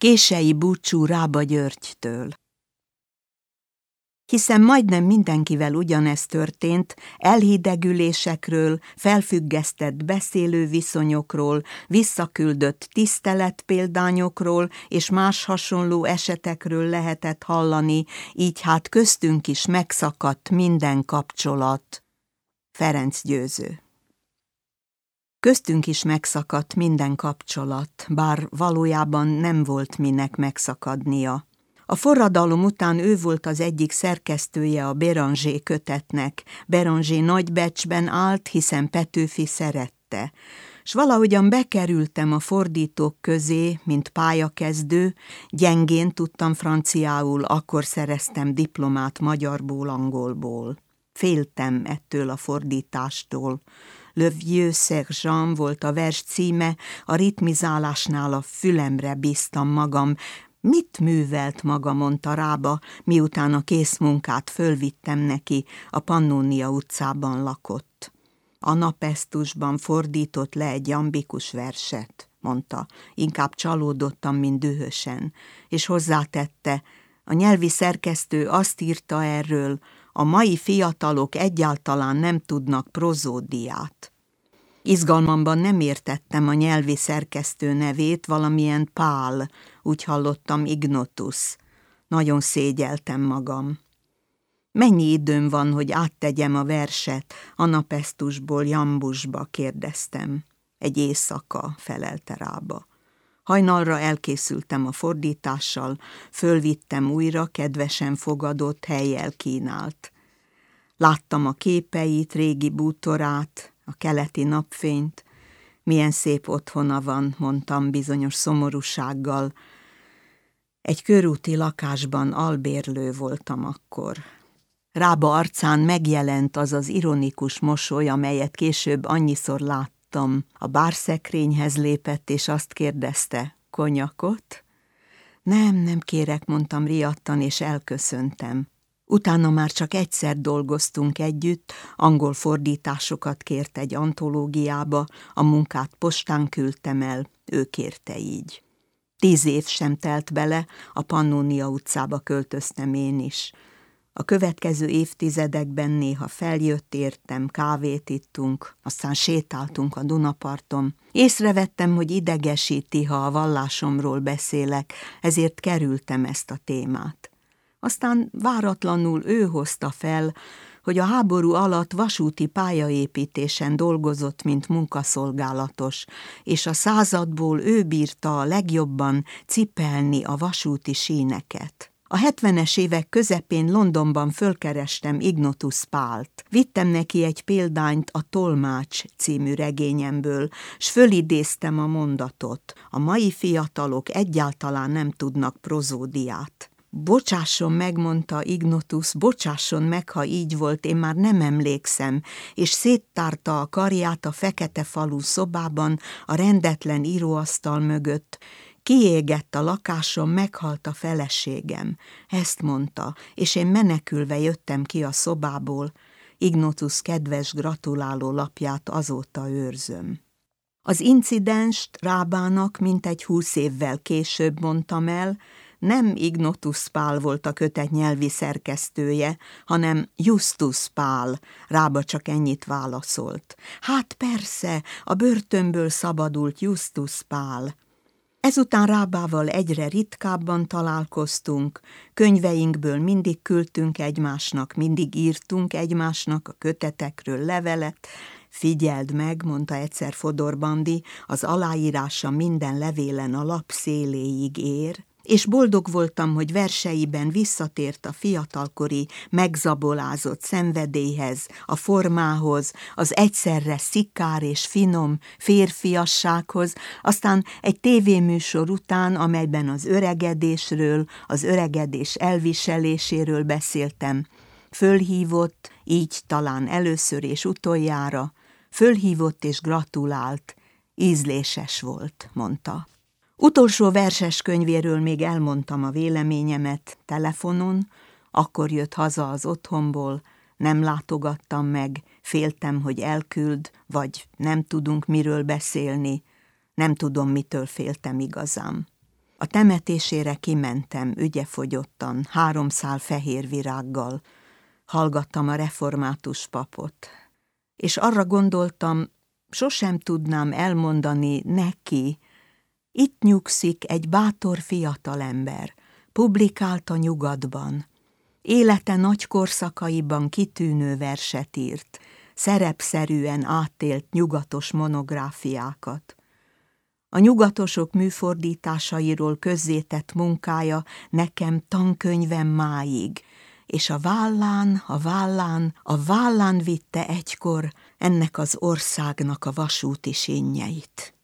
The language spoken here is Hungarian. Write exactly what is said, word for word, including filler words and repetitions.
Kései búcsú Rába Györgytől. Hiszen majdnem mindenkivel ugyanez történt, elhidegülésekről, felfüggesztett beszélőviszonyokról, visszaküldött tiszteletpéldányokról és más hasonló esetekről lehetett hallani, így hát köztünk is megszakadt minden kapcsolat. Ferenc Győző. Köztünk is megszakadt minden kapcsolat, bár valójában nem volt minek megszakadnia. A forradalom után ő volt az egyik szerkesztője a Béranger kötetnek. Béranger nagybecsben állt, hiszen Petőfi szerette. S valahogyan bekerültem a fordítók közé, mint pályakezdő, gyengén tudtam franciául, akkor szereztem diplomát magyarból, angolból. Féltem ettől a fordítástól. Le Vieux Sergent volt a vers címe, a ritmizálásnál a fülemre bíztam magam. Mit művelt maga, mondta Rába, miután a készmunkát fölvittem neki, a Pannónia utcában lakott. A Napesztusban fordított le egy jambikus verset, mondta, inkább csalódottan, mint dühösen, és hozzátette, a nyelvi szerkesztő azt írta erről, a mai fiatalok egyáltalán nem tudnak prozódiát. Izgalmamban nem értettem a nyelvi szerkesztő nevét, valamilyen Pál, úgy hallottam Ignotus. Nagyon szégyeltem magam. Mennyi időm van, hogy áttegyem a verset, Anapesztusból Jambusba, kérdeztem. Egy éjszaka, felelte Rába. Hajnalra elkészültem a fordítással, fölvittem újra, kedvesen fogadott, helyjel kínált. Láttam a képeit, régi bútorát, a keleti napfényt. Milyen szép otthona van, mondtam bizonyos szomorúsággal. Egy körúti lakásban albérlő voltam akkor. Rába arcán megjelent az az ironikus mosoly, amelyet később annyiszor láttam. A bárszekrényhez lépett, és azt kérdezte, konyakot? Nem, nem kérek, mondtam riadtan, és elköszöntem. Utána már csak egyszer dolgoztunk együtt, angol fordításokat kért egy antológiába, a munkát postán küldtem el, ő kérte így. Tíz év sem telt bele, a Pannónia utcába költöztem én is. A következő évtizedekben néha feljött értem, kávét ittunk, aztán sétáltunk a Dunaparton. Észrevettem, hogy idegesíti, ha a vallásomról beszélek, ezért kerültem ezt a témát. Aztán váratlanul ő hozta fel, hogy a háború alatt vasúti pályaépítésen dolgozott, mint munkaszolgálatos, és a századból ő bírta a legjobban cipelni a vasúti síneket. A hetvenes évek közepén Londonban fölkerestem Ignotus Pált. Vittem neki egy példányt a Tolmács című regényemből, s fölidéztem a mondatot. A mai fiatalok egyáltalán nem tudnak prozódiát. Bocsásson meg, mondta Ignotus, bocsásson meg, ha így volt, én már nem emlékszem, és széttárta a karját a fekete falú szobában, a rendetlen íróasztal mögött. Kiégett a lakásom, meghalt a feleségem. Ezt mondta, és én menekülve jöttem ki a szobából. Ignotus kedves gratuláló lapját azóta őrzöm. Az incidenst Rábának mintegy húsz évvel később mondtam el, nem Ignotus Pál volt a kötet nyelvi szerkesztője, hanem Justus Pál, Rába csak ennyit válaszolt. Hát persze, a börtönből szabadult Justus Pál. Ezután Rábával egyre ritkábban találkoztunk, könyveinkből mindig küldtünk egymásnak, mindig írtunk egymásnak a kötetekről levelet. Figyeld meg, mondta egyszer Fodor Bandi, az aláírása minden levélen a lap széléig ér, és boldog voltam, hogy verseiben visszatért a fiatalkori, megzabolázott szenvedélyhez, a formához, az egyszerre szikár és finom férfiassághoz, aztán egy tévéműsor után, amelyben az öregedésről, az öregedés elviseléséről beszéltem, fölhívott, így talán először és utoljára, fölhívott és gratulált, ízléses volt, mondta. Utolsó verses könyvéről még elmondtam a véleményemet telefonon, akkor jött haza az otthonból, nem látogattam meg, féltem, hogy elküld, vagy nem tudunk miről beszélni, nem tudom, mitől féltem igazán. A temetésére kimentem, ügyefogyottan, három szál fehér virággal. Hallgattam a református papot. És arra gondoltam, sosem tudnám elmondani neki, itt nyugszik egy bátor fiatalember, publikált a Nyugatban. Élete nagy korszakaiban kitűnő verset írt, szerepszerűen átélt nyugatos monográfiákat. A nyugatosok műfordításairól közzétett munkája nekem tankönyvem máig, és a vállán, a vállán, a vállán vitte egykor ennek az országnak a vasúti sínjeit.